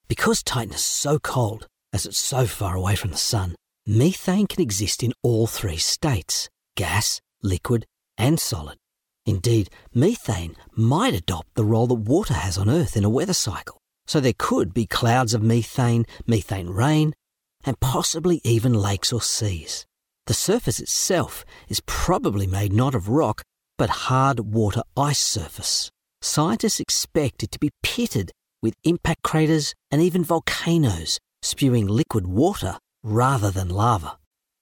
Because Titan is so cold, as it's so far away from the sun, methane can exist in all three states: gas, liquid, and solid. Indeed, methane might adopt the role that water has on Earth in a weather cycle. So there could be clouds of methane, methane rain, and possibly even lakes or seas. The surface itself is probably made not of rock, but hard water ice surface. Scientists expect it to be pitted with impact craters and even volcanoes spewing liquid water rather than lava.